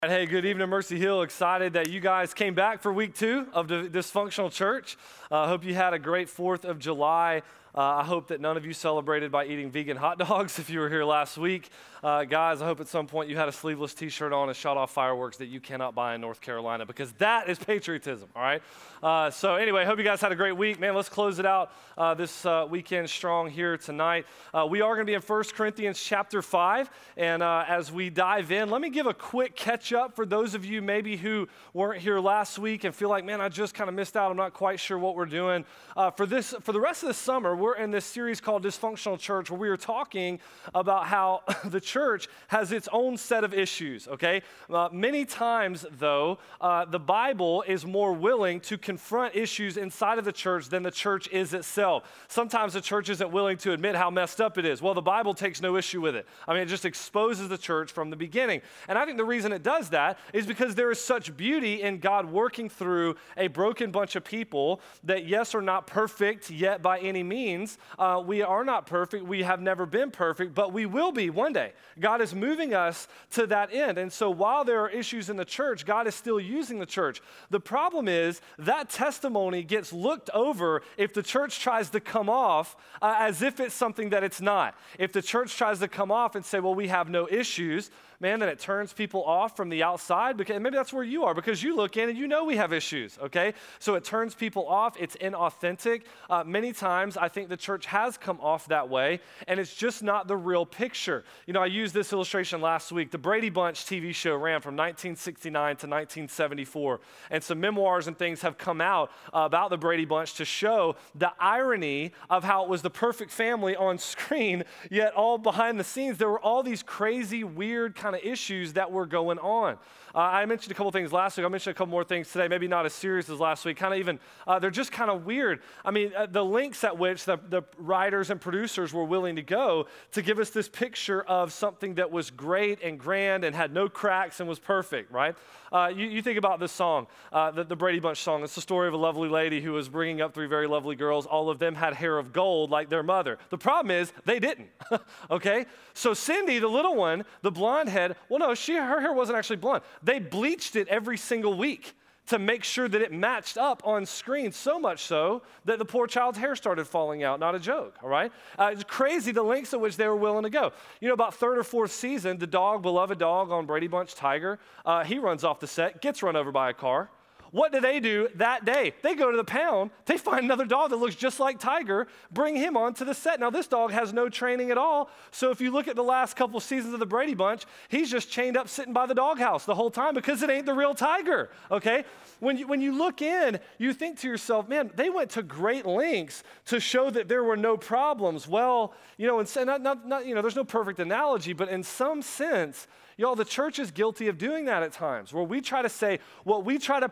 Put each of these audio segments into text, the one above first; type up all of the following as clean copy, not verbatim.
Hey, good evening, Mercy Hill. Excited that you guys came back for week 2 of the Dysfunctional Church. I hope you had a great 4th of July. I hope that none of you celebrated by eating vegan hot dogs if you were here last week. Guys, I hope at some point you had a sleeveless t-shirt on and shot off fireworks that you cannot buy in North Carolina, because that is patriotism, all right? So anyway, hope you guys had a great week. Man, let's close it out this weekend strong here tonight. We are going to be in 1 Corinthians chapter 5, and as we dive in, let me give a quick catch-up for those of you maybe who weren't here last week and feel like, man, I just kind of missed out. I'm not quite sure what we're doing. For the rest of the summer, we're in this series called Dysfunctional Church, where we are talking about how the church has its own set of issues, okay? Many times, though, the Bible is more willing to confront issues inside of the church than the church is itself. Sometimes the church isn't willing to admit how messed up it is. Well, the Bible takes no issue with it. I mean, it just exposes the church from the beginning. And I think the reason it does that is because there is such beauty in God working through a broken bunch of people that, yes, are not perfect yet by any means. We are not perfect. We have never been perfect, but we will be one day. God is moving us to that end. And so while there are issues in the church, God is still using the church. The problem is that testimony gets looked over if the church tries to come off as if it's something that it's not. If the church tries to come off and say, well, we have no issues, man, then it turns people off from the outside, because maybe that's where you are, because you look in and you know we have issues, okay? So it turns people off. It's inauthentic. Many times I think the church has come off that way, and it's just not the real picture. You know, I used this illustration last week. The Brady Bunch TV show ran from 1969 to 1974, and some memoirs and things have come out about the Brady Bunch to show the irony of how it was the perfect family on screen, yet all behind the scenes, there were all these crazy, weird kind of issues that were going on. I mentioned a couple things last week. I'll mention a couple more things today, maybe not as serious as last week. Kind of even, they're just kind of weird. I mean, the lengths at which the writers and producers were willing to go to give us this picture of something that was great and grand and had no cracks and was perfect, right? You think about this song, the Brady Bunch song. It's the story of a lovely lady who was bringing up 3 very lovely girls. All of them had hair of gold like their mother. The problem is they didn't, okay? So Cindy, the little one, the blonde head, well, no, her hair wasn't actually blonde. They bleached it every single week to make sure that it matched up on screen, so much so that the poor child's hair started falling out. Not a joke, all right? It's crazy the lengths at which they were willing to go. You know, about 3rd or 4th season, the dog, beloved dog on Brady Bunch, Tiger, he runs off the set, gets run over by a car. What do that day? They go to the pound, they find another dog that looks just like Tiger, bring him onto the set. Now, this dog has no training at all, so if you look at the last couple seasons of the Brady Bunch, he's just chained up sitting by the doghouse the whole time because it ain't the real Tiger, okay? When you look in, you think to yourself, man, they went to great lengths to show that there were no problems. Well, you know, there's no perfect analogy, but in some sense, y'all, the church is guilty of doing that at times, where we try to say what we try to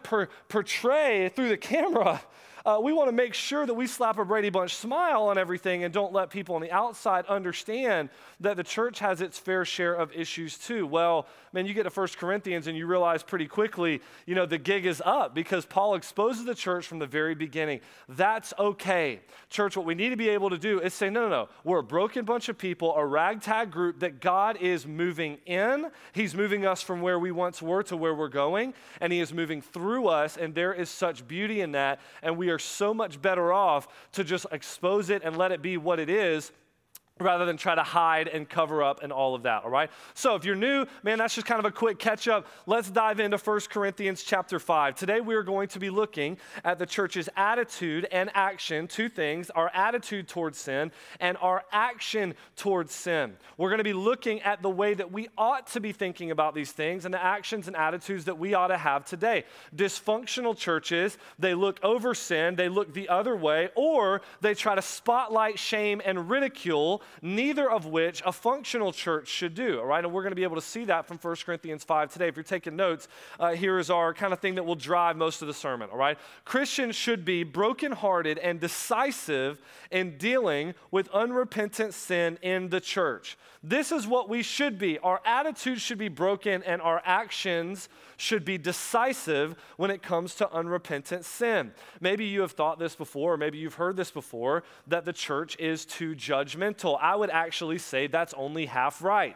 portray through the camera. We want to make sure that we slap a Brady Bunch smile on everything and don't let people on the outside understand that the church has its fair share of issues too. Well, man, you get to 1 Corinthians and you realize pretty quickly, you know, the gig is up, because Paul exposes the church from the very beginning. That's okay. Church, what we need to be able to do is say, no. We're a broken bunch of people, a ragtag group that God is moving in. He's moving us from where we once were to where we're going, and he is moving through us, and there is such beauty in that, and we are so much better off to just expose it and let it be what it is, rather than try to hide and cover up and all of that, all right? So if you're new, man, that's just kind of a quick catch-up. Let's dive into 1 Corinthians chapter 5. Today we're going to be looking at the church's attitude and action, 2 things, our attitude towards sin and our action towards sin. We're going to be looking at the way that we ought to be thinking about these things and the actions and attitudes that we ought to have today. Dysfunctional churches, they look over sin, they look the other way, or they try to spotlight, shame, and ridicule, neither of which a functional church should do, all right? And we're going to be able to see that from 1 Corinthians 5 today. If you're taking notes, here is our kind of thing that will drive most of the sermon, all right? Christians should be brokenhearted and decisive in dealing with unrepentant sin in the church. This is what we should be. Our attitude should be broken, and our actions should be decisive when it comes to unrepentant sin. Maybe you have thought this before, or maybe you've heard this before, that the church is too judgmental. I would actually say that's only half right.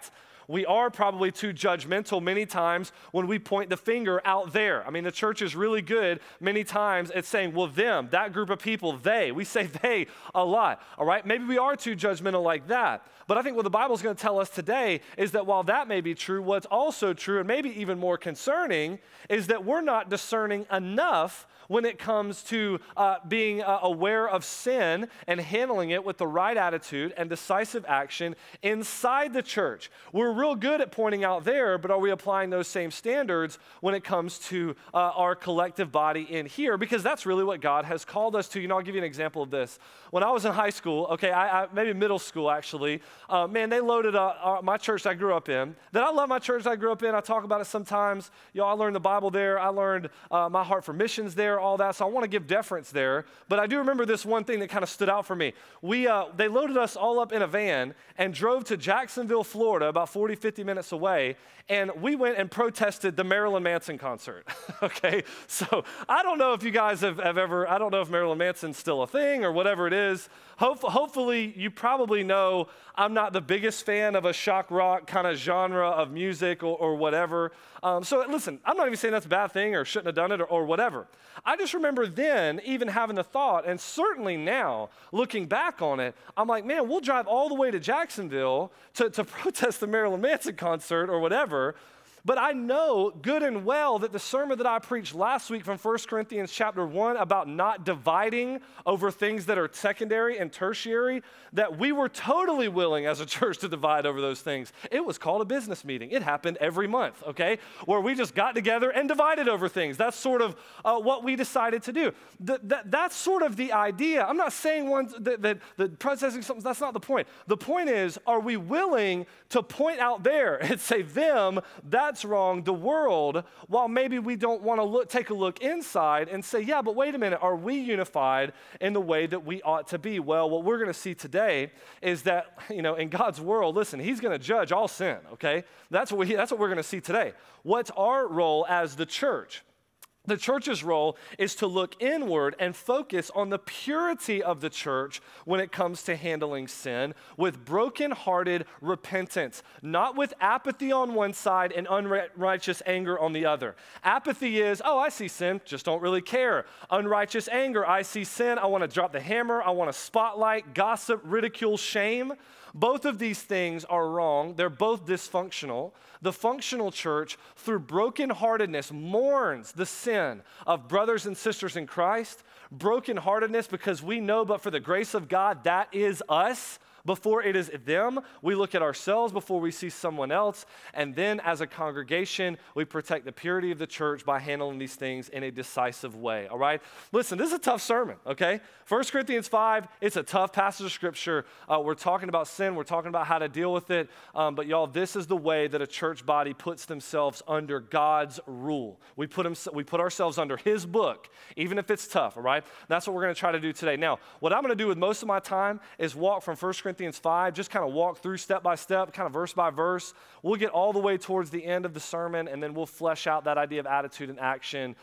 We are probably too judgmental many times when we point the finger out there. I mean, the church is really good many times at saying, well, them, that group of people, they. We say they a lot, all right? Maybe we are too judgmental like that. But I think what the Bible is going to tell us today is that while that may be true, what's also true, and maybe even more concerning, is that we're not discerning enough when it comes to being aware of sin and handling it with the right attitude and decisive action inside the church. We're real good at pointing out there, but are we applying those same standards when it comes to our collective body in here? Because that's really what God has called us to. You know, I'll give you an example of this. When I was in high school, okay, maybe middle school actually, man, they loaded my church I grew up in. Then I love my church I grew up in. I talk about it sometimes. I learned the Bible there. I learned my heart for missions there, all that. So I want to give deference there. But I do remember this one thing that kind of stood out for me. They loaded us all up in a van and drove to Jacksonville, Florida, about 40, 50 minutes away. And we went and protested the Marilyn Manson concert, okay? So I don't know if you guys have ever, I don't know if Marilyn Manson's still a thing or whatever it is. Hopefully you probably know I'm not the biggest fan of a shock rock kind of genre of music or whatever. So listen, I'm not even saying that's a bad thing or shouldn't have done it or whatever. I just remember then even having the thought, and certainly now looking back on it, I'm like, man, we'll drive all the way to Jacksonville to protest the Marilyn Manson concert or whatever. But I know good and well that the sermon that I preached last week from 1 Corinthians chapter 1 about not dividing over things that are secondary and tertiary, that we were totally willing as a church to divide over those things. It was called a business meeting. It happened every month, okay, where we just got together and divided over things. That's sort of what we decided to do. That's sort of the idea. I'm not saying that protesting something, that's not the point. The point is, are we willing to point out there and say them, that's wrong, the world, while maybe we don't want to take a look inside and say, yeah, but wait a minute, are we unified in the way that we ought to be? Well, what we're going to see today is that, in God's world, listen, he's going to judge all sin, okay? That's what we're going to see today. What's our role as the church? The church's role is to look inward and focus on the purity of the church when it comes to handling sin with broken-hearted repentance, not with apathy on one side and unrighteous anger on the other. Apathy is, oh, I see sin, just don't really care. Unrighteous anger, I see sin, I want to drop the hammer, I want to spotlight, gossip, ridicule, shame. Both of these things are wrong. They're both dysfunctional. The functional church, through brokenheartedness, mourns the sin of brothers and sisters in Christ. Brokenheartedness because we know, but for the grace of God, that is us. Before it is them, we look at ourselves before we see someone else. And then as a congregation, we protect the purity of the church by handling these things in a decisive way, all right? Listen, this is a tough sermon, okay? 1 Corinthians 5, it's a tough passage of scripture. We're talking about sin. We're talking about how to deal with it. But y'all, this is the way that a church body puts themselves under God's rule. We put ourselves under his book, even if it's tough, all right? That's what we're going to try to do today. Now, what I'm going to do with most of my time is walk from 1 Corinthians 5, just kind of walk through step by step, kind of verse by verse. We'll get all the way towards the end of the sermon, and then we'll flesh out that idea of attitude and action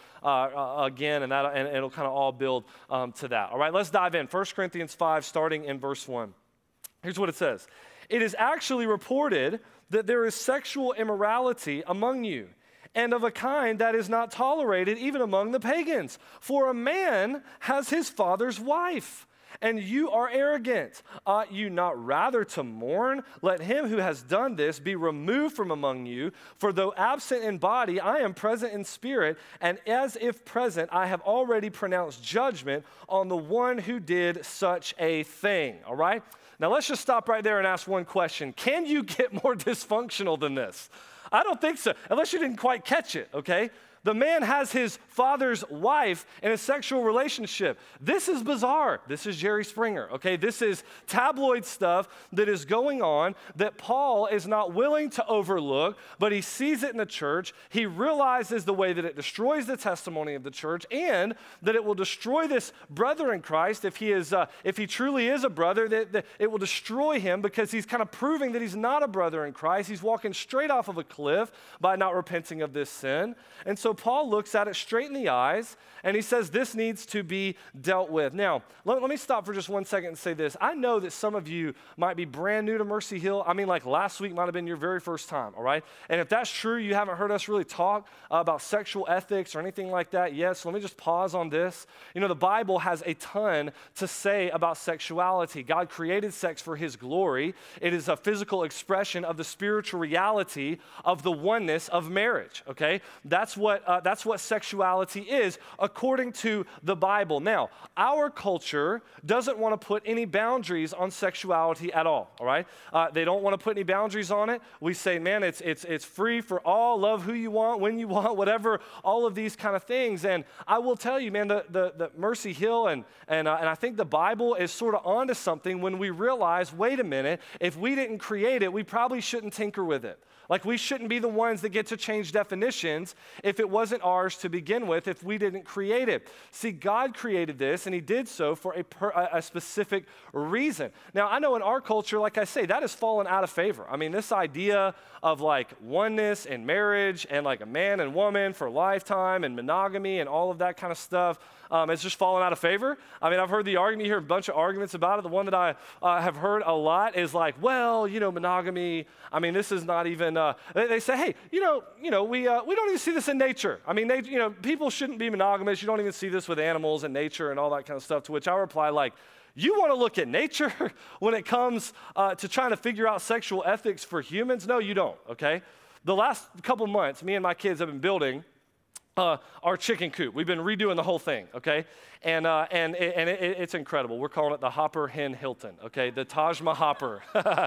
again, and it'll kind of all build to that. All right, let's dive in. 1 Corinthians 5, starting in verse 1. Here's what it says. It is actually reported that there is sexual immorality among you, and of a kind that is not tolerated even among the pagans. For a man has his father's wife, and you are arrogant. Ought you not rather to mourn? Let him who has done this be removed from among you. For though absent in body, I am present in spirit, and as if present, I have already pronounced judgment on the one who did such a thing. All right? Now let's just stop right there and ask one question. Can you get more dysfunctional than this? I don't think so, unless you didn't quite catch it, okay? The man has his father's wife in a sexual relationship. This is bizarre. This is Jerry Springer, okay? This is tabloid stuff that is going on that Paul is not willing to overlook, but he sees it in the church. He realizes the way that it destroys the testimony of the church and that it will destroy this brother in Christ if he truly is a brother, that it will destroy him because he's kind of proving that he's not a brother in Christ. He's walking straight off of a cliff by not repenting of this sin. And so so Paul looks at it straight in the eyes, and he says this needs to be dealt with. Now, let me stop for just 1 second and say this. I know that some of you might be brand new to Mercy Hill. I mean, like last week might have been your very first time, all right? And if that's true, you haven't heard us really talk about sexual ethics or anything like that yet, so let me just pause on this. You know, the Bible has a ton to say about sexuality. God created sex for his glory. It is a physical expression of the spiritual reality of the oneness of marriage, okay? That's what sexuality is according to the Bible. Now, our culture doesn't want to put any boundaries on sexuality at all right? They don't want to put any boundaries on it. We say, man, it's free for all, love who you want, when you want, whatever, all of these kind of things. And I will tell you, man, the Mercy Hill and I think the Bible is sort of onto something when we realize, wait a minute, if we didn't create it, we probably shouldn't tinker with it. Like, we shouldn't be the ones that get to change definitions if it wasn't ours to begin with, if we didn't create it. See, God created this, and he did so for a specific reason. Now, I know in our culture, like I say, that has fallen out of favor. I mean, this idea of like oneness and marriage and like a man and woman for a lifetime and monogamy and all of that kind of stuff, it's just fallen out of favor. I mean, I've heard the argument, you hear a bunch of arguments about it. The one that I have heard a lot is like, well, monogamy, I mean, this is not even, they say, hey, we don't even see this in nature. I mean, people shouldn't be monogamous. You don't even see this with animals and nature and all that kind of stuff, to which I reply like, you want to look at nature when it comes to trying to figure out sexual ethics for humans? No, you don't, okay? The last couple months, me and my kids have been building our chicken coop. We've been redoing the whole thing, okay? And it's incredible. We're calling it the Hopper Hen Hilton, okay? The Taj Mahal Hopper.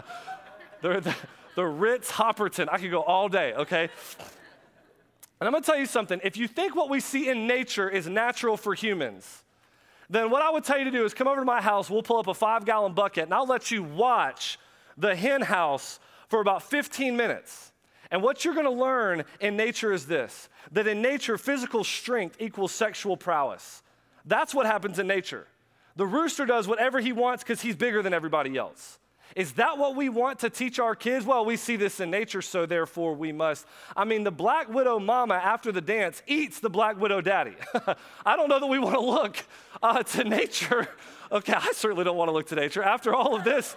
the Ritz Hopperton. I could go all day, okay? And I'm going to tell you something. If you think what we see in nature is natural for humans, then what I would tell you to do is come over to my house. We'll pull up a 5-gallon bucket, and I'll let you watch the hen house for about 15 minutes. And what you're going to learn in nature is this, that in nature, physical strength equals sexual prowess. That's what happens in nature. The rooster does whatever he wants because he's bigger than everybody else. Is that what we want to teach our kids? Well, we see this in nature, so therefore we must. I mean, the black widow mama after the dance eats the black widow daddy. I don't know that we want to look to nature. Okay, I certainly don't want to look to nature. After all of this,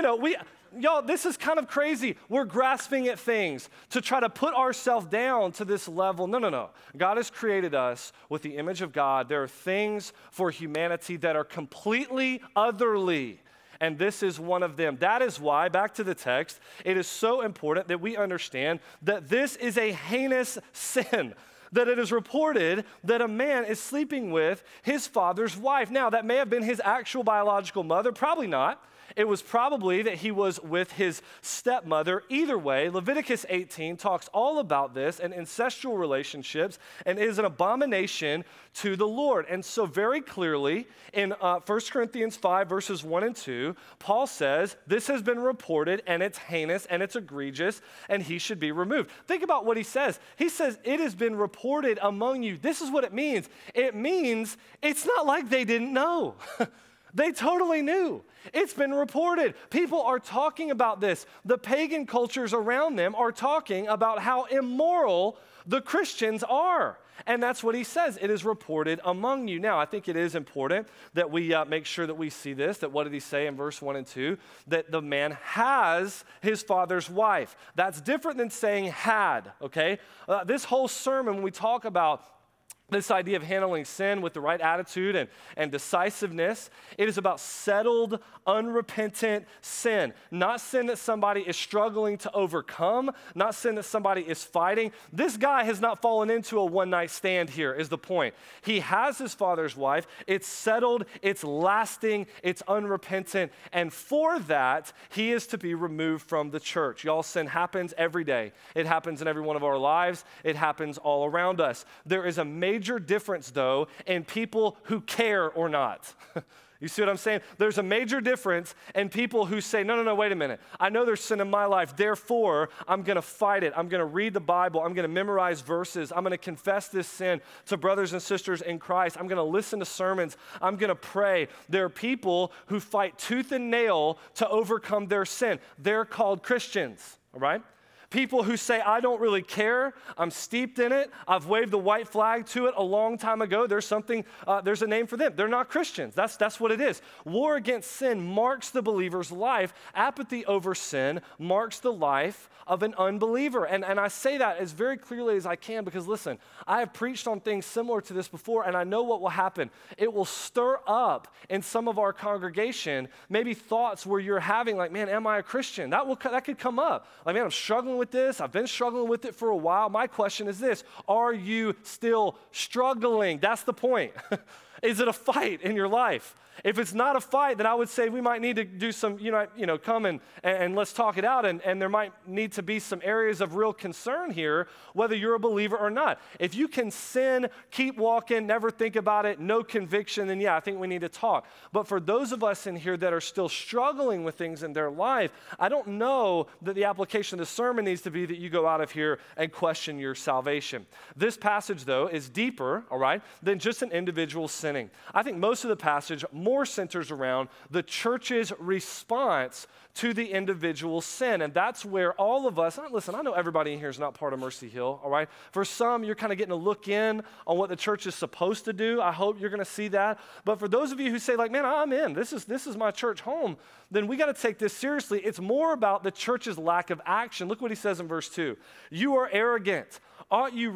y'all, this is kind of crazy. We're grasping at things to try to put ourselves down to this level. No. God has created us with the image of God. There are things for humanity that are completely otherly. And this is one of them. That is why, back to the text, it is so important that we understand that this is a heinous sin, that it is reported that a man is sleeping with his father's wife. Now, that may have been his actual biological mother, probably not. It was probably that he was with his stepmother. Either way, Leviticus 18 talks all about this and incestual relationships and is an abomination to the Lord. And so very clearly in 1 Corinthians 5 verses 1 and 2, Paul says this has been reported and it's heinous and it's egregious and he should be removed. Think about what he says. He says it has been reported among you. This is what it means. It means it's not like they didn't know. They totally knew. It's been reported. People are talking about this. The pagan cultures around them are talking about how immoral the Christians are. And that's what he says. It is reported among you. Now, I think it is important that we make sure that we see this, that what did he say in verse 1 and 2? That the man has his father's wife. That's different than saying had, okay? This whole sermon, when we talk about this idea of handling sin with the right attitude and decisiveness, it is about settled, unrepentant sin. Not sin that somebody is struggling to overcome, not sin that somebody is fighting. This guy has not fallen into a one-night stand here, is the point. He has his father's wife. It's settled, it's lasting, it's unrepentant, and for that, he is to be removed from the church. Y'all, sin happens every day. It happens in every one of our lives. It happens all around us. There is a major difference, though, in people who care or not. You see what I'm saying? There's a major difference in people who say, no, wait a minute. I know there's sin in my life, therefore, I'm going to fight it. I'm going to read the Bible. I'm going to memorize verses. I'm going to confess this sin to brothers and sisters in Christ. I'm going to listen to sermons. I'm going to pray. There are people who fight tooth and nail to overcome their sin. They're called Christians, all right? People who say, I don't really care, I'm steeped in it, I've waved the white flag to it a long time ago, there's a name for them. They're not Christians. That's what it is. War against sin marks the believer's life. Apathy over sin marks the life of an unbeliever. And I say that as very clearly as I can because listen, I have preached on things similar to this before and I know what will happen. It will stir up in some of our congregation maybe thoughts where you're having like, man, am I a Christian? That could come up. Like, man, I'm struggling with this. I've been struggling with it for a while. My question is this: are you still struggling? That's the point. Is it a fight in your life? If it's not a fight, then I would say we might need to do some, come and let's talk it out. And there might need to be some areas of real concern here, whether you're a believer or not. If you can sin, keep walking, never think about it, no conviction, then yeah, I think we need to talk. But for those of us in here that are still struggling with things in their life, I don't know that the application of the sermon needs to be that you go out of here and question your salvation. This passage, though, is deeper, all right, than just an individual sinning. I think most of the passage more centers around the church's response to the individual sin. And that's where all of us, listen, I know everybody in here is not part of Mercy Hill, all right? For some, you're kind of getting a look in on what the church is supposed to do. I hope you're going to see that. But for those of you who say like, man, I'm in, this is my church home, then we got to take this seriously. It's more about the church's lack of action. Look what he says in verse 2. You are arrogant. Ought you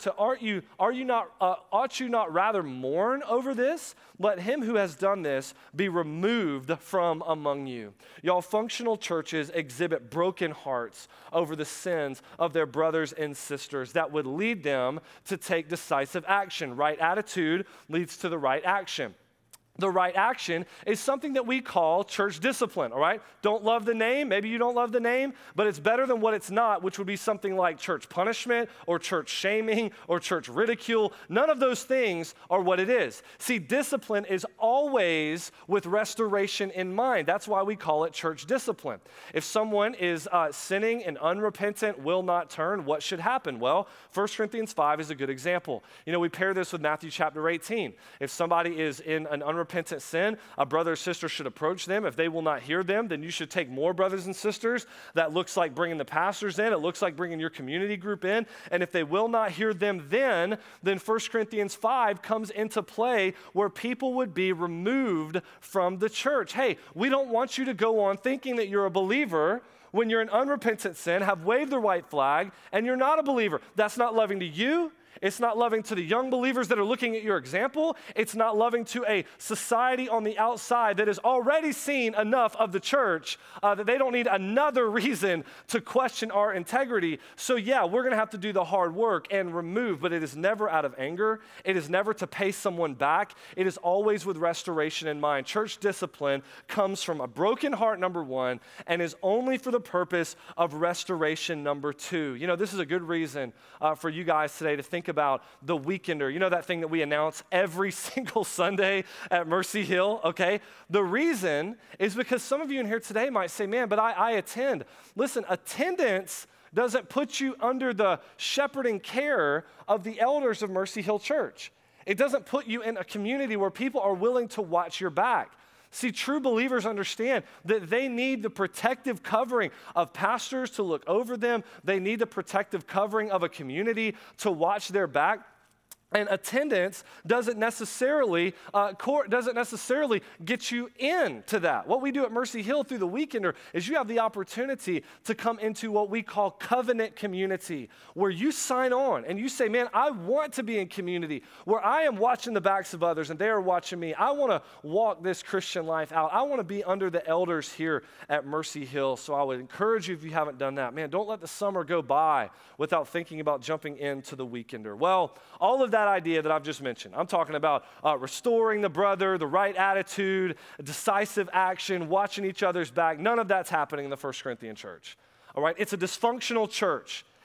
not rather mourn over this? Let him who has done this be removed from among you. Y'all, functional churches exhibit broken hearts over the sins of their brothers and sisters that would lead them to take decisive action. Right attitude leads to the right action. The right action is something that we call church discipline, all right? Don't love the name. Maybe you don't love the name, but it's better than what it's not, which would be something like church punishment or church shaming or church ridicule. None of those things are what it is. See, discipline is always with restoration in mind. That's why we call it church discipline. If someone is sinning and unrepentant, will not turn, what should happen? Well, 1 Corinthians 5 is a good example. We pair this with Matthew chapter 18. If somebody is in an unrepentant sin, a brother or sister should approach them. If they will not hear them, then you should take more brothers and sisters. That looks like bringing the pastors in. It looks like bringing your community group in. And if they will not hear them then 1 Corinthians 5 comes into play where people would be removed from the church. Hey, we don't want you to go on thinking that you're a believer when you're in unrepentant sin, have waved the white flag, and you're not a believer. That's not loving to you. It's not loving to the young believers that are looking at your example. It's not loving to a society on the outside that has already seen enough of the church that they don't need another reason to question our integrity. So yeah, we're going to have to do the hard work and remove, but it is never out of anger. It is never to pay someone back. It is always with restoration in mind. Church discipline comes from a broken heart, number one, and is only for the purpose of restoration, number two. This is a good reason for you guys today to think about the Weekender. That thing that we announce every single Sunday at Mercy Hill, okay? The reason is because some of you in here today might say, man, but I attend. Listen, attendance doesn't put you under the shepherding care of the elders of Mercy Hill Church. It doesn't put you in a community where people are willing to watch your back. See, true believers understand that they need the protective covering of pastors to look over them. They need the protective covering of a community to watch their back. And attendance doesn't necessarily get you into that. What we do at Mercy Hill through the Weekender is you have the opportunity to come into what we call covenant community, where you sign on and you say, man, I want to be in community where I am watching the backs of others and they are watching me. I want to walk this Christian life out. I want to be under the elders here at Mercy Hill. So I would encourage you, if you haven't done that, man, don't let the summer go by without thinking about jumping into the Weekender. Well, all of that idea that I've just mentioned. I'm talking about restoring the brother, the right attitude, decisive action, watching each other's back. None of that's happening in the 1 Corinthian church. All right? It's a dysfunctional church.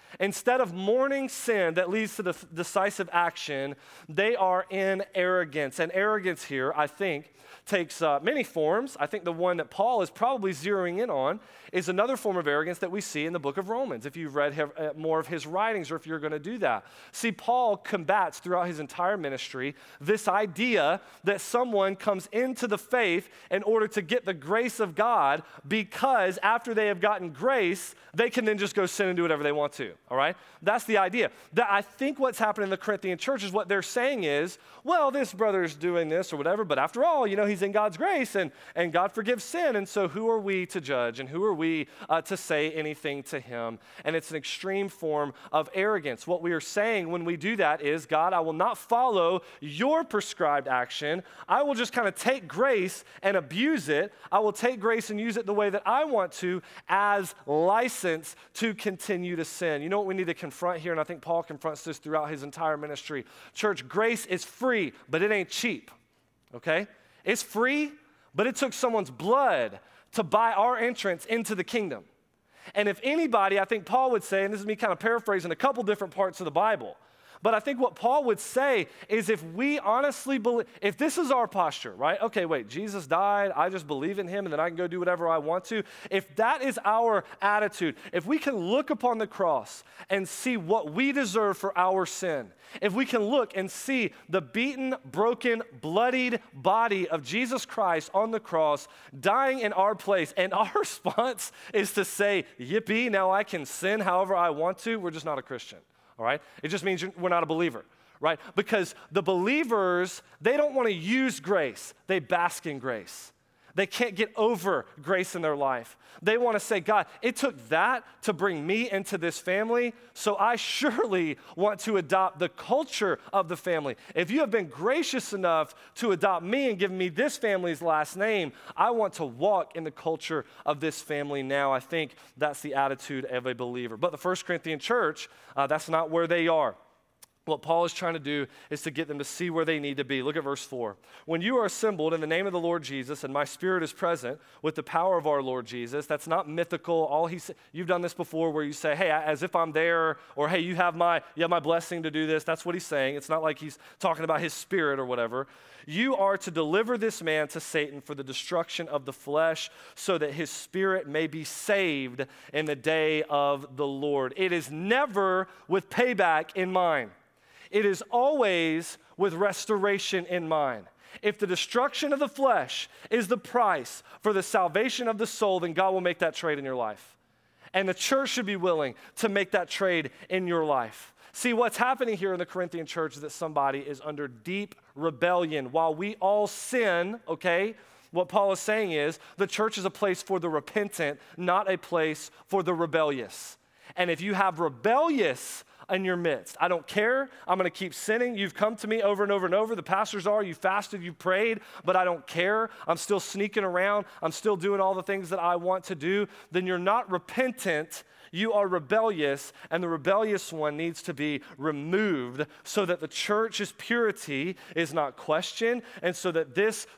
Instead of mourning sin that leads to the decisive action, they are in arrogance. And arrogance here, I think, takes many forms. I think the one that Paul is probably zeroing in on is another form of arrogance that we see in the book of Romans, if you've read more of his writings or if you're going to do that. See, Paul combats throughout his entire ministry this idea that someone comes into the faith in order to get the grace of God, because after they have gotten grace, they can then just go sin and do whatever they want to, all right? That's the idea. That I think what's happening in the Corinthian church is what they're saying is, well, this brother's doing this or whatever, but after all, he's in God's grace and God forgives sin, and so who are we to judge and who are we to say anything to him? And it's an extreme form of arrogance. What we are saying when we do that is, God, I will not follow your prescribed action. I will just kind of take grace and abuse it. I will take grace and use it the way that I want to as license to continue to sin. You know what we need to confront here, and I think Paul confronts this throughout his entire ministry. Church, grace is free, but it ain't cheap, okay? It's free, but it took someone's blood to buy our entrance into the kingdom. And if anybody, I think Paul would say, and this is me kind of paraphrasing a couple different parts of the Bible, but I think what Paul would say is, if we honestly believe, if this is our posture, right? Okay, wait, Jesus died, I just believe in him, and then I can go do whatever I want to. If that is our attitude, if we can look upon the cross and see what we deserve for our sin, if we can look and see the beaten, broken, bloodied body of Jesus Christ on the cross, dying in our place, and our response is to say, yippee, now I can sin however I want to, we're just not a Christian. All right? It just means we're not a believer, right? Because the believers, they don't want to use grace. They bask in grace. They can't get over grace in their life. They want to say, God, it took that to bring me into this family, so I surely want to adopt the culture of the family. If you have been gracious enough to adopt me and give me this family's last name, I want to walk in the culture of this family now. I think that's the attitude of a believer. But the First Corinthian church, that's not where they are. What Paul is trying to do is to get them to see where they need to be. Look at verse 4. When you are assembled in the name of the Lord Jesus, and my spirit is present with the power of our Lord Jesus, that's not mythical. You've done this before where you say, hey, as if I'm there, or hey, you have my blessing to do this. That's what he's saying. It's not like he's talking about his spirit or whatever. You are to deliver this man to Satan for the destruction of the flesh, so that his spirit may be saved in the day of the Lord. It is never with payback in mind. It is always with restoration in mind. If the destruction of the flesh is the price for the salvation of the soul, then God will make that trade in your life. And the church should be willing to make that trade in your life. See, what's happening here in the Corinthian church is that somebody is under deep rebellion. While we all sin, okay, what Paul is saying is the church is a place for the repentant, not a place for the rebellious. And if you have rebellious in your midst, I don't care, I'm going to keep sinning. You've come to me over and over and over. The pastors are, you fasted, you prayed, but I don't care. I'm still sneaking around. I'm still doing all the things that I want to do. Then you're not repentant. You are rebellious, and the rebellious one needs to be removed so that the church's purity is not questioned, and so that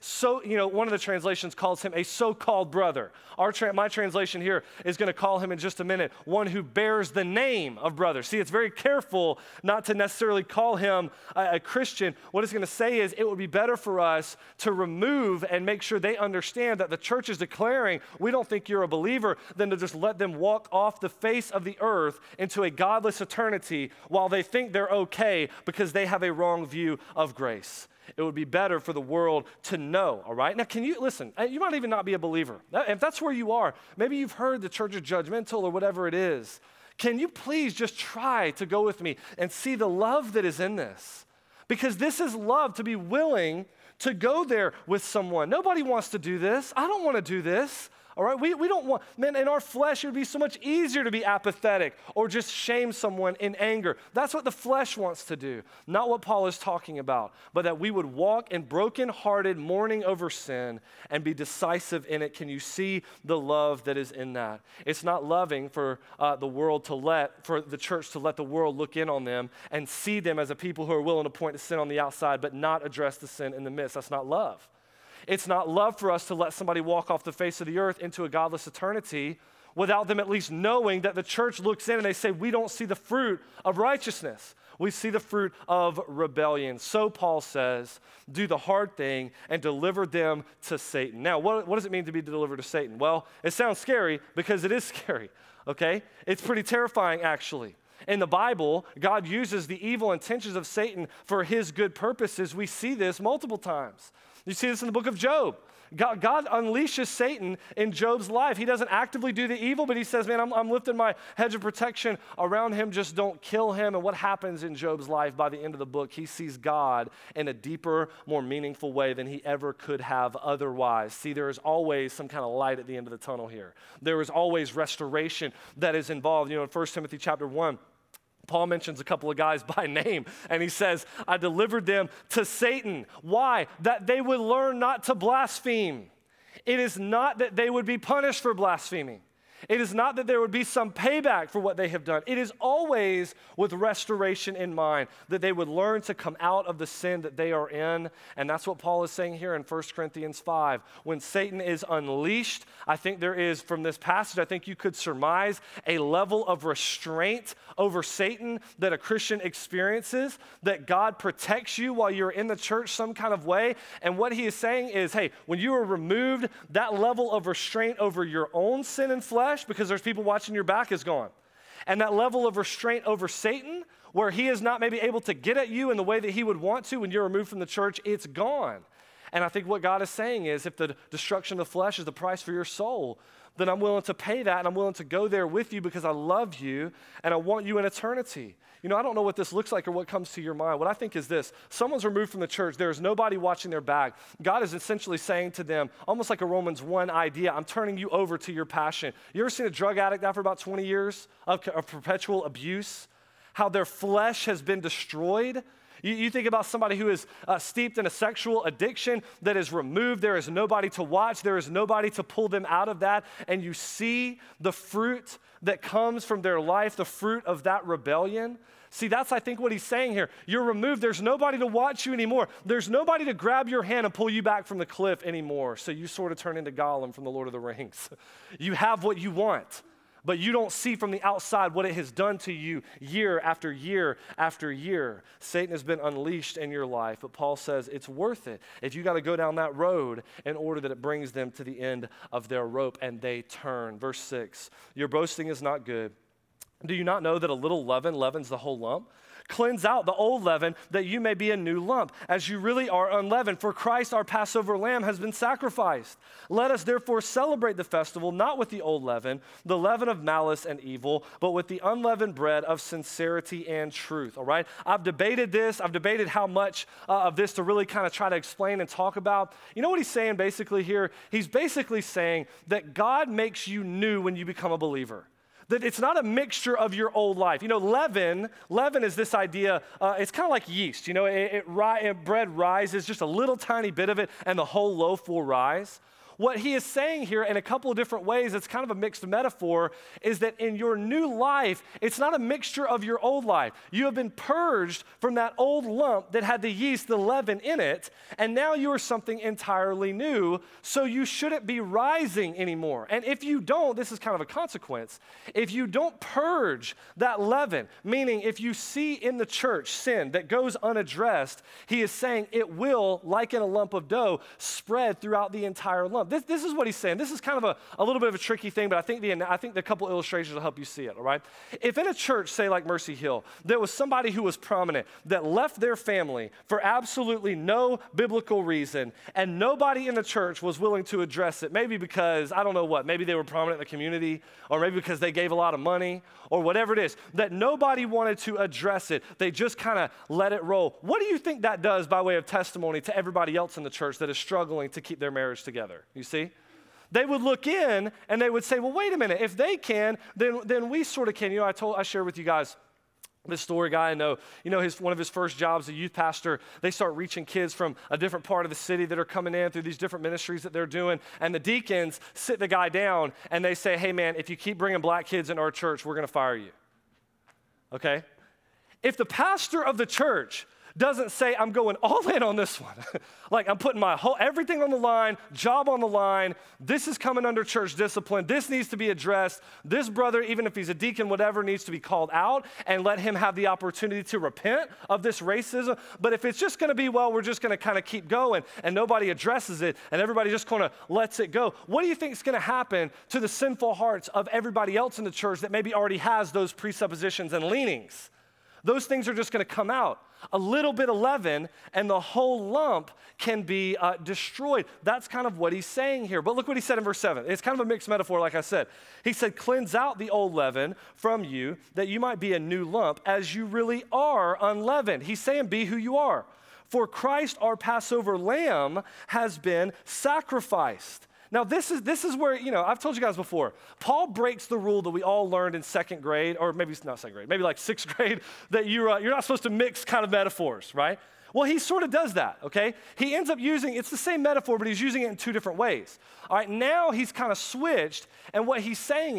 one of the translations calls him a so-called brother. My translation here is going to call him in just a minute one who bears the name of brother. See, it's very careful not to necessarily call him a Christian. What it's going to say is it would be better for us to remove and make sure they understand that the church is declaring, we don't think you're a believer, than to just let them walk off the face of the earth into a godless eternity while they think they're okay because they have a wrong view of grace. It would be better for the world to know, all right? Now, can you, listen, you might even not be a believer. If that's where you are, maybe you've heard the church is judgmental or whatever it is. Can you please just try to go with me and see the love that is in this? Because this is love, to be willing to go there with someone. Nobody wants to do this. I don't want to do this. All right, we don't want, man, in our flesh, it would be so much easier to be apathetic or just shame someone in anger. That's what the flesh wants to do, not what Paul is talking about, but that we would walk in brokenhearted mourning over sin and be decisive in it. Can you see the love that is in that? It's not loving for for the church to let the world look in on them and see them as a people who are willing to point to sin on the outside, but not address the sin in the midst. That's not love. It's not love for us to let somebody walk off the face of the earth into a godless eternity without them at least knowing that the church looks in and they say, we don't see the fruit of righteousness. We see the fruit of rebellion. So Paul says, do the hard thing and deliver them to Satan. Now, what does it mean to be delivered to Satan? Well, it sounds scary because it is scary, okay? It's pretty terrifying, actually. In the Bible, God uses the evil intentions of Satan for his good purposes. We see this multiple times. You see this in the book of Job. God unleashes Satan in Job's life. He doesn't actively do the evil, but he says, man, I'm lifting my hedge of protection around him. Just don't kill him. And what happens in Job's life by the end of the book? He sees God in a deeper, more meaningful way than he ever could have otherwise. See, there is always some kind of light at the end of the tunnel here. There is always restoration that is involved. You know, in 1 Timothy chapter 1, Paul mentions a couple of guys by name, and he says, I delivered them to Satan. Why? That they would learn not to blaspheme. It is not that they would be punished for blaspheming. It is not that there would be some payback for what they have done. It is always with restoration in mind, that they would learn to come out of the sin that they are in. And that's what Paul is saying here in 1 Corinthians 5. When Satan is unleashed, I think there is, from this passage, I think you could surmise a level of restraint over Satan that a Christian experiences, that God protects you while you're in the church some kind of way. And what he is saying is, hey, when you are removed, that level of restraint over your own sin and flesh, because there's people watching your back, is gone. And that level of restraint over Satan, where he is not maybe able to get at you in the way that he would want to when you're removed from the church, it's gone. And I think what God is saying is, if the destruction of the flesh is the price for your soul, then I'm willing to pay that, and I'm willing to go there with you because I love you and I want you in eternity. You know, I don't know what this looks like or what comes to your mind. What I think is this: someone's removed from the church. There is nobody watching their back. God is essentially saying to them, almost like a Romans 1 idea, I'm turning you over to your passion. You ever seen a drug addict after about 20 years of perpetual abuse? How their flesh has been destroyed? You think about somebody who is steeped in a sexual addiction that is removed. There is nobody to watch. There is nobody to pull them out of that. And you see the fruit that comes from their life, the fruit of that rebellion. See, that's, I think, what he's saying here. You're removed. There's nobody to watch you anymore. There's nobody to grab your hand and pull you back from the cliff anymore. So you sort of turn into Gollum from the Lord of the Rings. You have what you want, but you don't see from the outside what it has done to you year after year after year. Satan has been unleashed in your life, but Paul says it's worth it if you got to go down that road in order that it brings them to the end of their rope and they turn. Verse 6, your boasting is not good. Do you not know that a little leaven leavens the whole lump? Cleanse out the old leaven, that you may be a new lump, as you really are unleavened. For Christ, our Passover lamb, has been sacrificed. Let us therefore celebrate the festival, not with the old leaven, the leaven of malice and evil, but with the unleavened bread of sincerity and truth. All right? I've debated this. I've debated how much of this to really kind of try to explain and talk about. You know what he's saying basically here? He's basically saying that God makes you new when you become a believer. That it's not a mixture of your old life. You know, leaven is this idea, it's kind of like yeast. You know, bread rises, just a little tiny bit of it, and the whole loaf will rise. What he is saying here in a couple of different ways, it's kind of a mixed metaphor, is that in your new life, it's not a mixture of your old life. You have been purged from that old lump that had the yeast, the leaven in it, and now you are something entirely new, so you shouldn't be rising anymore. And if you don't, this is kind of a consequence, if you don't purge that leaven, meaning if you see in the church sin that goes unaddressed, he is saying it will, like in a lump of dough, spread throughout the entire lump. This is what he's saying. This is kind of a little bit of a tricky thing, but I think the couple illustrations will help you see it, all right? If in a church, say like Mercy Hill, there was somebody who was prominent that left their family for absolutely no biblical reason, and nobody in the church was willing to address it, maybe because, I don't know what, maybe they were prominent in the community, or maybe because they gave a lot of money, or whatever it is, that nobody wanted to address it. They just kind of let it roll. What do you think that does by way of testimony to everybody else in the church that is struggling to keep their marriage together? You see? They would look in and they would say, well, wait a minute. If they can, then we sort of can. You know, I shared with you guys this story. Guy I know, you know, one of his first jobs, a youth pastor, they start reaching kids from a different part of the city that are coming in through these different ministries that they're doing. And the deacons sit the guy down and they say, hey man, if you keep bringing black kids into our church, we're going to fire you. Okay? If the pastor of the church doesn't say, I'm going all in on this one. Like I'm putting my everything on the line, job on the line. This is coming under church discipline. This needs to be addressed. This brother, even if he's a deacon, whatever, needs to be called out and let him have the opportunity to repent of this racism. But if it's just going to be, well, we're just going to kind of keep going and nobody addresses it and everybody just kind of lets it go, what do you think is going to happen to the sinful hearts of everybody else in the church that maybe already has those presuppositions and leanings? Those things are just going to come out. A little bit of leaven and the whole lump can be destroyed. That's kind of what he's saying here. But look what he said in verse 7. It's kind of a mixed metaphor, like I said. He said, cleanse out the old leaven from you, that you might be a new lump, as you really are unleavened. He's saying, be who you are. For Christ, our Passover lamb, has been sacrificed. Now, this is where, I've told you guys before, Paul breaks the rule that we all learned in second grade, or maybe it's not second grade, maybe like sixth grade, that you're not supposed to mix kind of metaphors, right? Well, he sort of does that, okay? He ends up using, it's the same metaphor, but he's using it in two different ways. All right, now he's kind of switched, and what he's saying,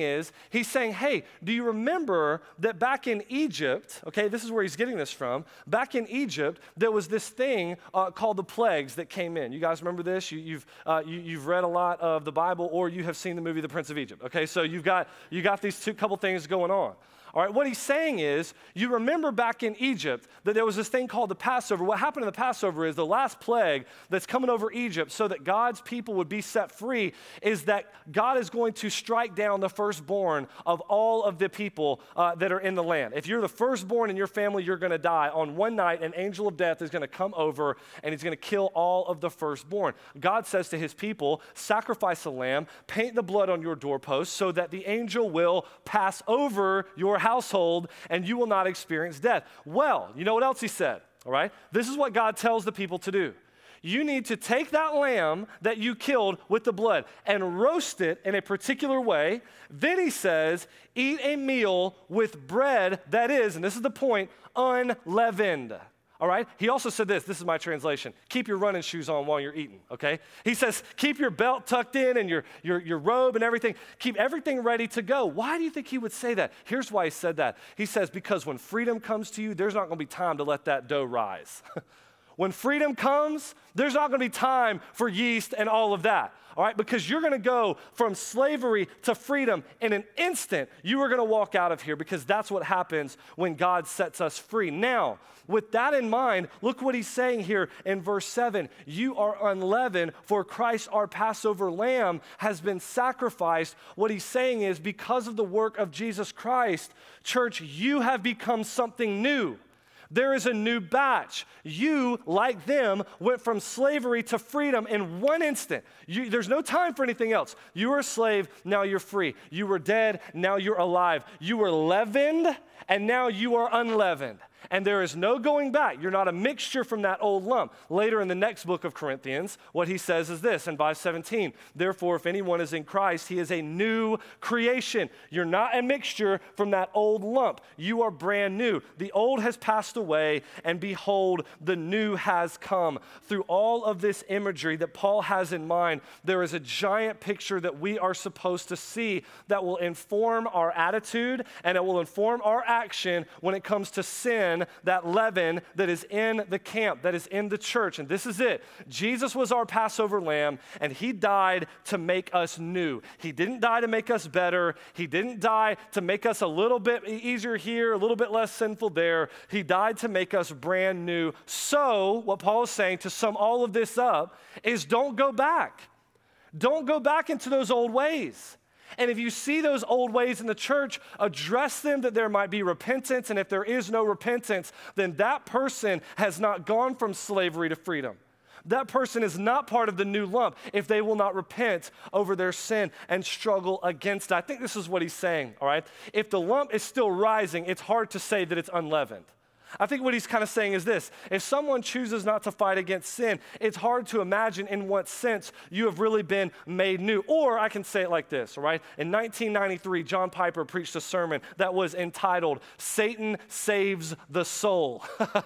hey, do you remember that back in Egypt, okay, this is where he's getting this from, back in Egypt, there was this thing called the plagues that came in. You guys remember this? You've read a lot of the Bible, or you have seen the movie The Prince of Egypt, okay? So you got these couple things going on. All right, what he's saying is, you remember back in Egypt that there was this thing called the Passover. What happened in the Passover is the last plague that's coming over Egypt so that God's people would be set free is that God is going to strike down the firstborn of all of the people that are in the land. If you're the firstborn in your family, you're going to die. On one night, an angel of death is going to come over and he's going to kill all of the firstborn. God says to his people, sacrifice a lamb, paint the blood on your doorpost so that the angel will pass over your household and you will not experience death. Well, you know what else he said, all right? This is what God tells the people to do. You need to take that lamb that you killed with the blood and roast it in a particular way. Then he says, eat a meal with bread that is, and this is the point, unleavened. All right? He also said this is my translation, keep your running shoes on while you're eating, okay? He says, keep your belt tucked in and your robe and everything. Keep everything ready to go. Why do you think he would say that? Here's why he said that. He says, because when freedom comes to you, there's not going to be time to let that dough rise. When freedom comes, there's not going to be time for yeast and all of that, all right? Because you're going to go from slavery to freedom in an instant. You are going to walk out of here because that's what happens when God sets us free. Now, with that in mind, look what he's saying here in verse 7. You are unleavened, for Christ, our Passover lamb, has been sacrificed. What he's saying is because of the work of Jesus Christ, church, you have become something new. There is a new batch. You, like them, went from slavery to freedom in one instant. There's no time for anything else. You were a slave, now you're free. You were dead, now you're alive. You were leavened, and now you are unleavened. And there is no going back. You're not a mixture from that old lump. Later in the next book of Corinthians, what he says is this in verse 17. Therefore, if anyone is in Christ, he is a new creation. You're not a mixture from that old lump. You are brand new. The old has passed away, and behold, the new has come. Through all of this imagery that Paul has in mind, there is a giant picture that we are supposed to see that will inform our attitude and it will inform our action when it comes to sin, that leaven that is in the camp, that is in the church. And this is it. Jesus was our Passover lamb, and he died to make us new. He didn't die to make us better. He didn't die to make us a little bit easier here, a little bit less sinful there. He died to make us brand new. So what Paul is saying, to sum all of this up, is don't go back. Don't go back into those old ways. And if you see those old ways in the church, address them that there might be repentance. And if there is no repentance, then that person has not gone from slavery to freedom. That person is not part of the new lump if they will not repent over their sin and struggle against it. I think this is what he's saying, all right? If the lump is still rising, it's hard to say that it's unleavened. I think what he's kind of saying is this. If someone chooses not to fight against sin, it's hard to imagine in what sense you have really been made new. Or I can say it like this, all right? In 1993, John Piper preached a sermon that was entitled, Satan Saves the Soul.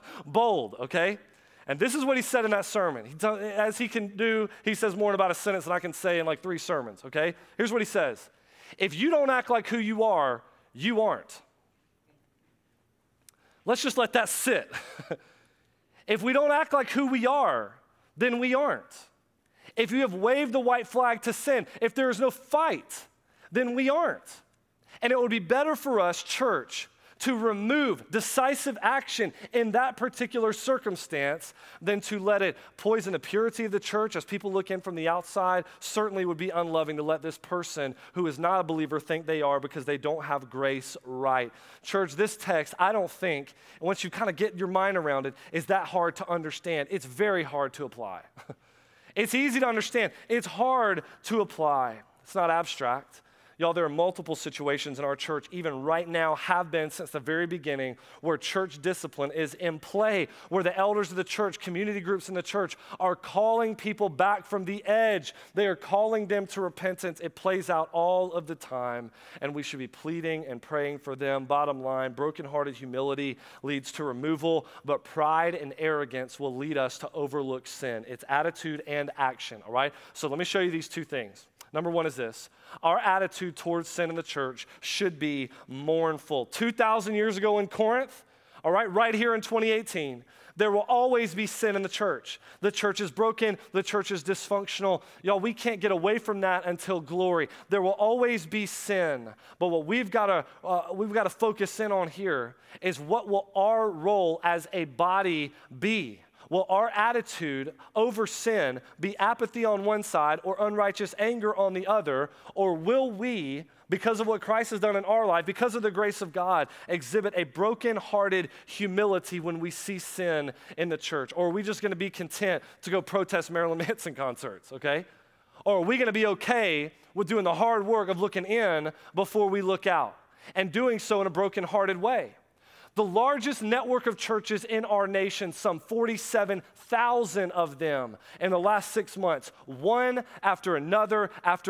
Bold, okay? And this is what he said in that sermon. As he can do, he says more in about a sentence than I can say in like 3 sermons, okay? Here's what he says. If you don't act like who you are, you aren't. Let's just let that sit. If we don't act like who we are, then we aren't. If you have waved the white flag to sin, if there is no fight, then we aren't. And it would be better for us, church, to remove decisive action in that particular circumstance than to let it poison the purity of the church. As people look in from the outside, certainly would be unloving to let this person who is not a believer think they are because they don't have grace right. Church, this text, I don't think, once you kind of get your mind around it, is that hard to understand. It's very hard to apply. It's easy to understand. It's hard to apply. It's not abstract. Y'all, there are multiple situations in our church, even right now, have been since the very beginning, where church discipline is in play, where the elders of the church, community groups in the church are calling people back from the edge. They are calling them to repentance. It plays out all of the time, and we should be pleading and praying for them. Bottom line, brokenhearted humility leads to removal, but pride and arrogance will lead us to overlook sin. It's attitude and action, all right? So let me show you these two things. Number one is this. Our attitude towards sin in the church should be mournful. 2,000 years ago in Corinth, all right here in 2018, there will always be sin in the church. The church is broken. The church is dysfunctional. Y'all, we can't get away from that until glory. There will always be sin. But what we've got to focus in on here is what will our role as a body be? Will our attitude over sin be apathy on one side or unrighteous anger on the other? Or will we, because of what Christ has done in our life, because of the grace of God, exhibit a broken-hearted humility when we see sin in the church? Or are we just going to be content to go protest Marilyn Manson concerts, okay? Or are we going to be okay with doing the hard work of looking in before we look out and doing so in a broken-hearted way? The largest network of churches in our nation, some 47,000 of them in the last 6 months, one after another,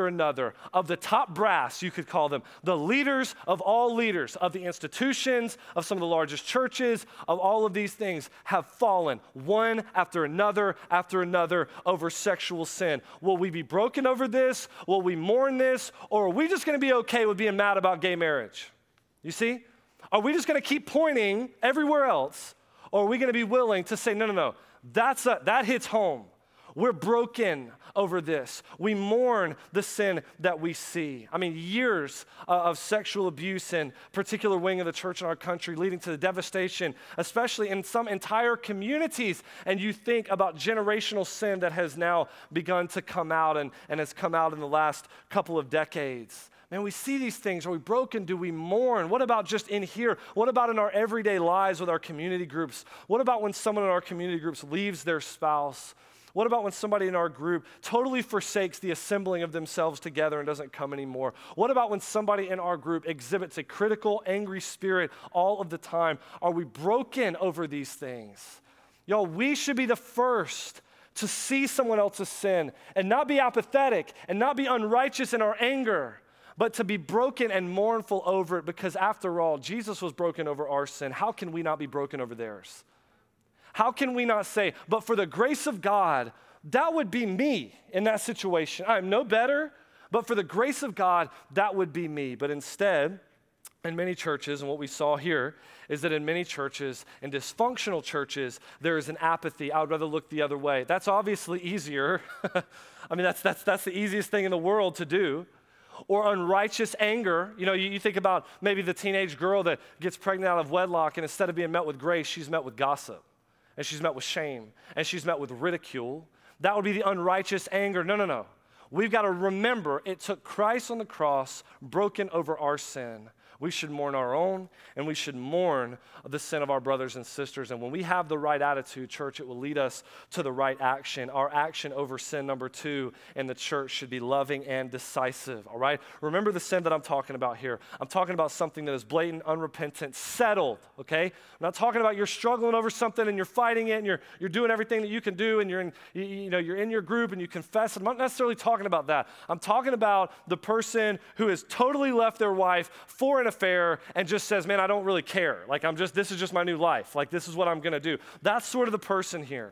of the top brass, you could call them, the leaders of all leaders, of the institutions, of some of the largest churches, of all of these things, have fallen one after another over sexual sin. Will we be broken over this? Will we mourn this? Or are we just going to be okay with being mad about gay marriage? You see? Are we just going to keep pointing everywhere else? Or are we going to be willing to say, no, that hits home. We're broken over this. We mourn the sin that we see. I mean, years of sexual abuse in particular wing of the church in our country, leading to the devastation, especially in some entire communities. And you think about generational sin that has now begun to come out and has come out in the last couple of decades. Man, we see these things. Are we broken? Do we mourn? What about just in here? What about in our everyday lives with our community groups? What about when someone in our community groups leaves their spouse? What about when somebody in our group totally forsakes the assembling of themselves together and doesn't come anymore? What about when somebody in our group exhibits a critical, angry spirit all of the time? Are we broken over these things? Y'all, we should be the first to see someone else's sin and not be apathetic and not be unrighteous in our anger, but to be broken and mournful over it, because after all, Jesus was broken over our sin. How can we not be broken over theirs? How can we not say, but for the grace of God, that would be me in that situation. I'm no better, but for the grace of God, that would be me. But instead, in many churches, and what we saw here is that in many churches, in dysfunctional churches, there is an apathy. I would rather look the other way. That's obviously easier. I mean, that's the easiest thing in the world to do. Or unrighteous anger. You know, you think about maybe the teenage girl that gets pregnant out of wedlock, and instead of being met with grace, she's met with gossip, and she's met with shame, and she's met with ridicule. That would be the unrighteous anger. No. We've got to remember it took Christ on the cross broken over our sin. We should mourn our own, and we should mourn the sin of our brothers and sisters. And when we have the right attitude, church, it will lead us to the right action. Our action over sin, number 2, in the church should be loving and decisive, all right? Remember the sin that I'm talking about here. I'm talking about something that is blatant, unrepentant, settled, okay? I'm not talking about you're struggling over something and you're fighting it and you're doing everything that you can do and you're in your group and you confess. I'm not necessarily talking about that. I'm talking about the person who has totally left their wife for an affair and just says, man, I don't really care. Like, this is just my new life. Like, this is what I'm going to do. That's sort of the person here.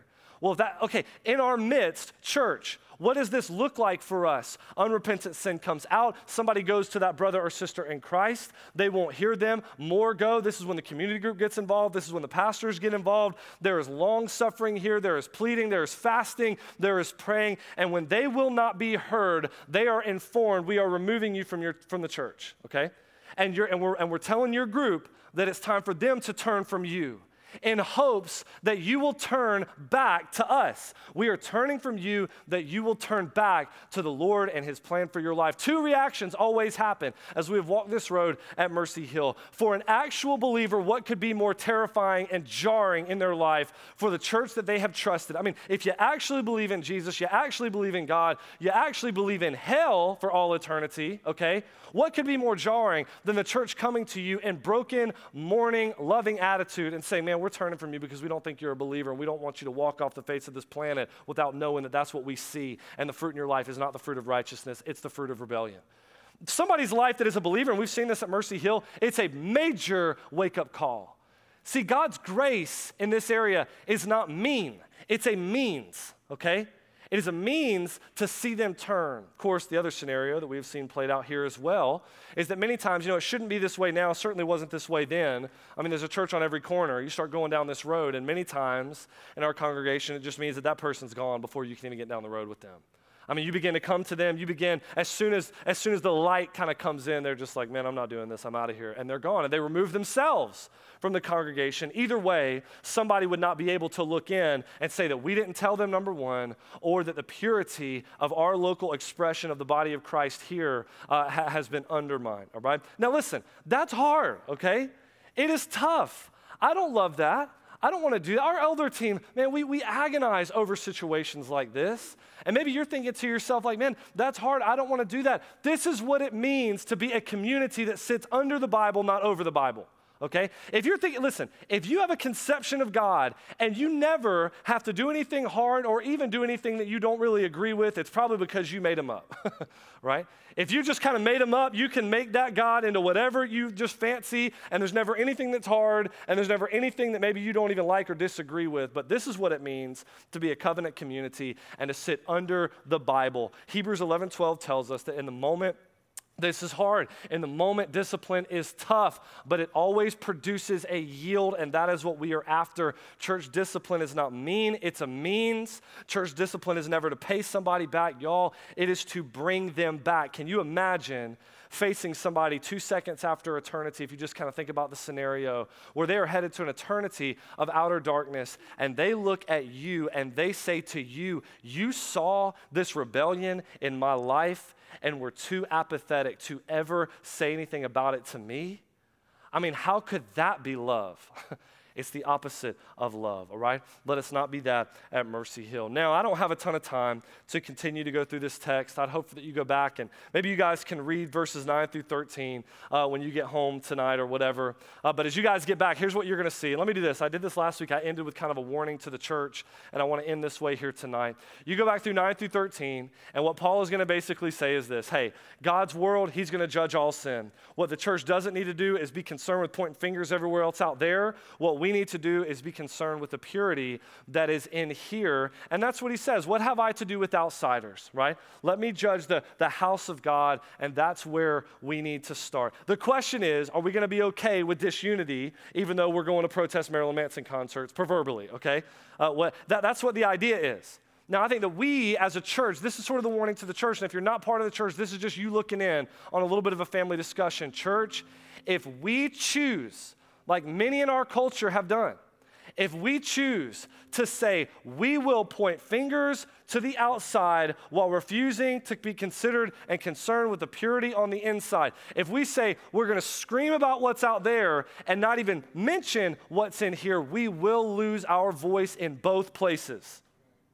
Well, okay, in our midst, church, what does this look like for us? Unrepentant sin comes out. Somebody goes to that brother or sister in Christ. They won't hear them. More go. This is when the community group gets involved. This is when the pastors get involved. There is long suffering here. There is pleading. There is fasting. There is praying. And when they will not be heard, they are informed, we are removing you from the church, okay? And we're telling your group that it's time for them to turn from you, in hopes that you will turn back to us. We are turning from you that you will turn back to the Lord and his plan for your life. Two reactions always happen as we have walked this road at Mercy Hill. For an actual believer, what could be more terrifying and jarring in their life for the church that they have trusted? I mean, if you actually believe in Jesus, you actually believe in God, you actually believe in hell for all eternity, okay? What could be more jarring than the church coming to you in broken, mourning, loving attitude and saying, man, we're turning from you because we don't think you're a believer and we don't want you to walk off the face of this planet without knowing that that's what we see, and the fruit in your life is not the fruit of righteousness, it's the fruit of rebellion. Somebody's life that is a believer, and we've seen this at Mercy Hill, it's a major wake-up call. See, God's grace in this area is not mean, it's a means, okay? It is a means to see them turn. Of course, the other scenario that we've seen played out here as well is that many times, it shouldn't be this way now, certainly wasn't this way then. I mean, there's a church on every corner. You start going down this road, and many times in our congregation, it just means that person's gone before you can even get down the road with them. I mean, you begin to come to them. You begin, as soon as the light kind of comes in, they're just like, man, I'm not doing this. I'm out of here. And they're gone. And they remove themselves from the congregation. Either way, somebody would not be able to look in and say that we didn't tell them, number one, or that the purity of our local expression of the body of Christ here has been undermined, all right? Now listen, that's hard, okay? It is tough. I don't love that. I don't want to do that. Our elder team, man, we agonize over situations like this. And maybe you're thinking to yourself like, man, that's hard. I don't want to do that. This is what it means to be a community that sits under the Bible, not over the Bible. Okay? If you're thinking, listen, if you have a conception of God and you never have to do anything hard or even do anything that you don't really agree with, it's probably because you made him up, right? If you just kind of made him up, you can make that God into whatever you just fancy, and there's never anything that's hard, and there's never anything that maybe you don't even like or disagree with. But this is what it means to be a covenant community and to sit under the Bible. Hebrews 11:12 tells us that in the moment, this is hard. In the moment, discipline is tough, but it always produces a yield, and that is what we are after. Church discipline is not mean, it's a means. Church discipline is never to pay somebody back, y'all. It is to bring them back. Can you imagine facing somebody 2 seconds after eternity, if you just kind of think about the scenario, where they are headed to an eternity of outer darkness, and they look at you and they say to you, you saw this rebellion in my life and were too apathetic to ever say anything about it to me? I mean, how could that be love? It's the opposite of love, all right? Let us not be that at Mercy Hill. Now, I don't have a ton of time to continue to go through this text. I'd hope that you go back and maybe you guys can read verses 9 through 13 when you get home tonight or whatever. But as you guys get back, here's what you're going to see. Let me do this. I did this last week. I ended with kind of a warning to the church, and I want to end this way here tonight. You go back through 9 through 13, and what Paul is going to basically say is this. Hey, God's world, he's going to judge all sin. What the church doesn't need to do is be concerned with pointing fingers everywhere else out there. What we need to do is be concerned with the purity that is in here. And that's what he says. What have I to do with outsiders, right? Let me judge the house of God, and that's where we need to start. The question is, are we going to be okay with disunity, even though we're going to protest Marilyn Manson concerts, proverbially, okay? That's what the idea is. Now, I think that we as a church, this is sort of the warning to the church, and if you're not part of the church, this is just you looking in on a little bit of a family discussion. Church, if we choose, like many in our culture have done, if we choose to say we will point fingers to the outside while refusing to be considered and concerned with the purity on the inside, if we say we're going to scream about what's out there and not even mention what's in here, we will lose our voice in both places.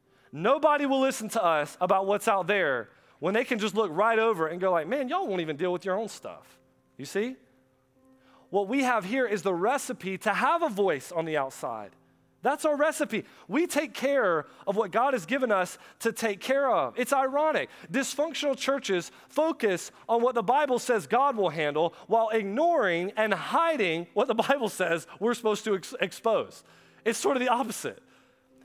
Nobody will listen to us about what's out there when they can just look right over and go like, man, y'all won't even deal with your own stuff. You see? What we have here is the recipe to have a voice on the outside. That's our recipe. We take care of what God has given us to take care of. It's ironic. Dysfunctional churches focus on what the Bible says God will handle while ignoring and hiding what the Bible says we're supposed to expose. It's sort of the opposite.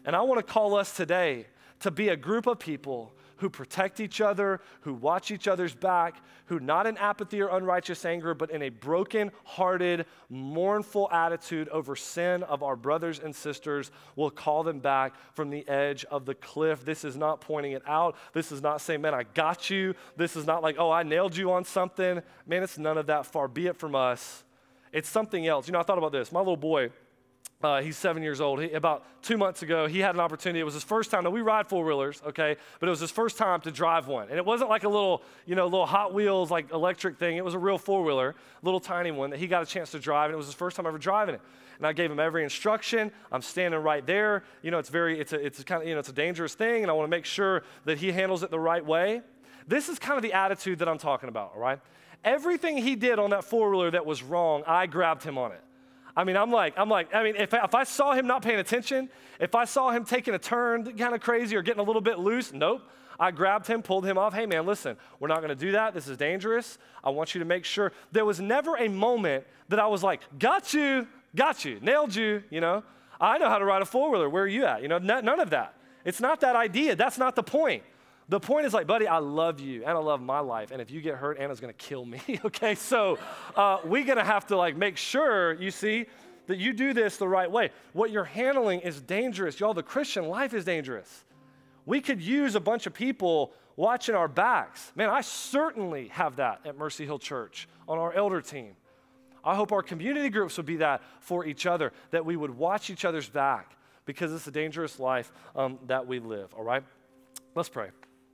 And I want to call us today to be a group of people who protect each other, who watch each other's back, who not in apathy or unrighteous anger, but in a broken-hearted, mournful attitude over sin of our brothers and sisters will call them back from the edge of the cliff. This is not pointing it out. This is not saying, man, I got you. This is not like, oh, I nailed you on something. Man, it's none of that. Far be it from us. It's something else. I thought about this. My little boy, he's 7 years old. About 2 months ago, he had an opportunity. It was his first time. Now, we ride four-wheelers, okay? But it was his first time to drive one. And it wasn't like a little Hot Wheels, like electric thing. It was a real four-wheeler, little tiny one that he got a chance to drive. And it was his first time ever driving it. And I gave him every instruction. I'm standing right there. It's a dangerous thing. And I want to make sure that he handles it the right way. This is kind of the attitude that I'm talking about, all right? Everything he did on that four-wheeler that was wrong, I grabbed him on it. If I saw him not paying attention, if I saw him taking a turn kind of crazy or getting a little bit loose, nope. I grabbed him, pulled him off. Hey, man, listen, we're not going to do that. This is dangerous. I want you to make sure. There was never a moment that I was like, got you, nailed you, I know how to ride a four-wheeler. Where are you at? None of that. It's not that idea. That's not the point. The point is like, buddy, I love you and I love my life. And if you get hurt, Anna's going to kill me, okay? So we're going to have to make sure, you see, that you do this the right way. What you're handling is dangerous. Y'all, the Christian life is dangerous. We could use a bunch of people watching our backs. Man, I certainly have that at Mercy Hill Church on our elder team. I hope our community groups would be that for each other, that we would watch each other's back because it's a dangerous life that we live, all right? Let's pray.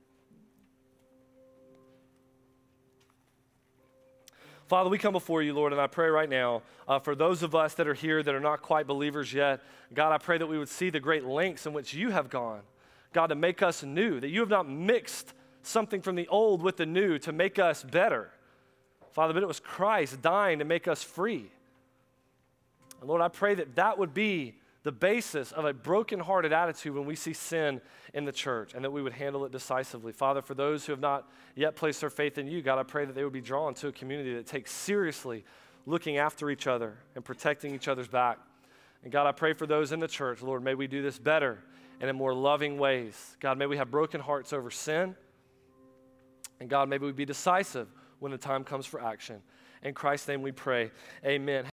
Father, we come before you, Lord, and I pray right now for those of us that are here that are not quite believers yet, God, I pray that we would see the great lengths in which you have gone, God, to make us new, that you have not mixed something from the old with the new to make us better. Father, but it was Christ dying to make us free. And Lord, I pray that that would be the basis of a brokenhearted attitude when we see sin in the church, and that we would handle it decisively. Father, for those who have not yet placed their faith in you, God, I pray that they would be drawn to a community that takes seriously looking after each other and protecting each other's back. And God, I pray for those in the church, Lord, may we do this better and in more loving ways. God, may we have broken hearts over sin. And God, maybe we be decisive when the time comes for action. In Christ's name we pray, amen.